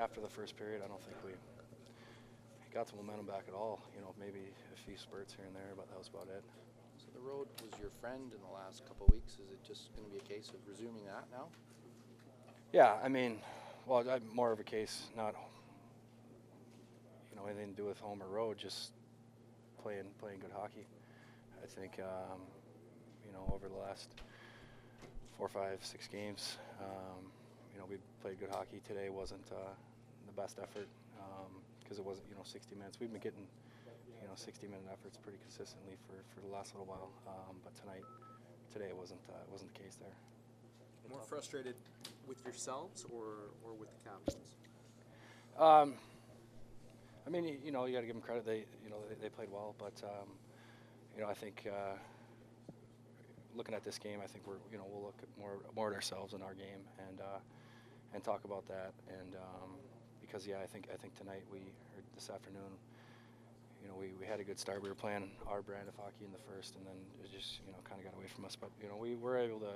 after the first period, I don't think we got the momentum back at all. You know, maybe a few spurts here and there, but that was about it. So the road was your friend in the last couple of weeks. Is it just going to be a case of resuming that now? Yeah, I mean, well, more of a case, not anything to do with home or road, just playing good hockey. I think over the last 4, 5, 6 games, we played good hockey. Today wasn't the best effort because it wasn't 60 minutes. We've been getting 60-minute efforts pretty consistently for the last little while, but today it wasn't the case there. More frustrated with yourselves or with the captains? I mean, you got to give them credit. They played well, but I think looking at this game, I think we'll look at more at ourselves in our game and talk about that. And because I think tonight or this afternoon, we had a good start. We were playing our brand of hockey in the first, and then it just kind of got away from us. But we were able to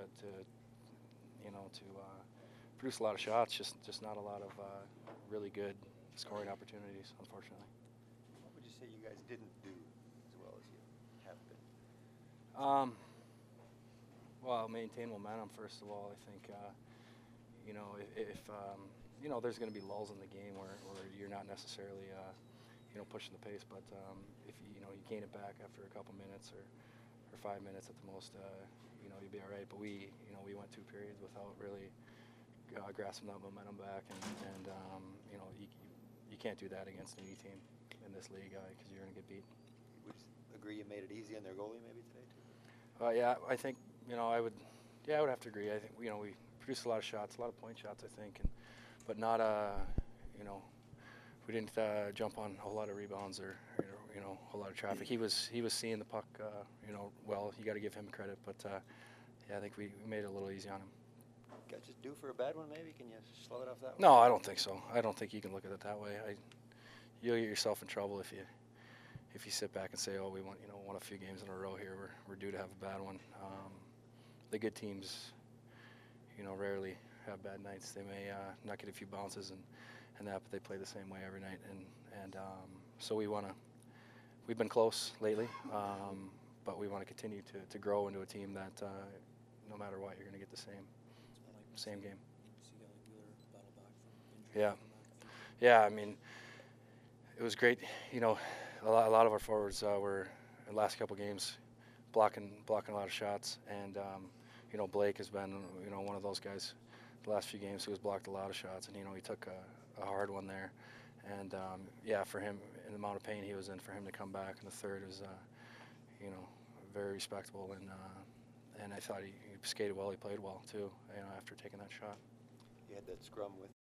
produce a lot of shots, just not a lot of really good scoring opportunities, unfortunately. What would you say you guys didn't do as well as you have been? Well, maintain momentum first of all. I think if there's going to be lulls in the game where you're not necessarily pushing the pace, but if you gain it back after a couple minutes or 5 minutes at the most, you'd be all right. But we went 2 periods without really grasping that momentum back, and you can't do that against any team in this league because you're going to get beat. Would you agree you made it easy on their goalie maybe today too? Yeah, I think I would have to agree. I think we produced a lot of shots, a lot of point shots, I think, but not we didn't jump on a whole lot of rebounds or a whole lot of traffic. He was seeing the puck well. You got to give him credit, but I think we made it a little easy on him. Got you due for a bad one maybe? Can you slow it off that way? No, I don't think so. I don't think you can look at it that way. You'll get yourself in trouble if you sit back and say, oh, we won a few games in a row here. We're due to have a bad one. The good teams, rarely have bad nights. They may not get a few bounces and that, but they play the same way every night. And so we've been close lately, but we want to continue to grow into a team that no matter what, you're going to get the same game. Yeah. I mean, it was great. A lot of our forwards were in the last couple games blocking a lot of shots, and Blake has been one of those guys the last few games who has blocked a lot of shots, and he took a hard one there, and for him, in the amount of pain he was in, for him to come back in the third was very respectable, and I thought he skated well, he played well too, after taking that shot. You had that scrum with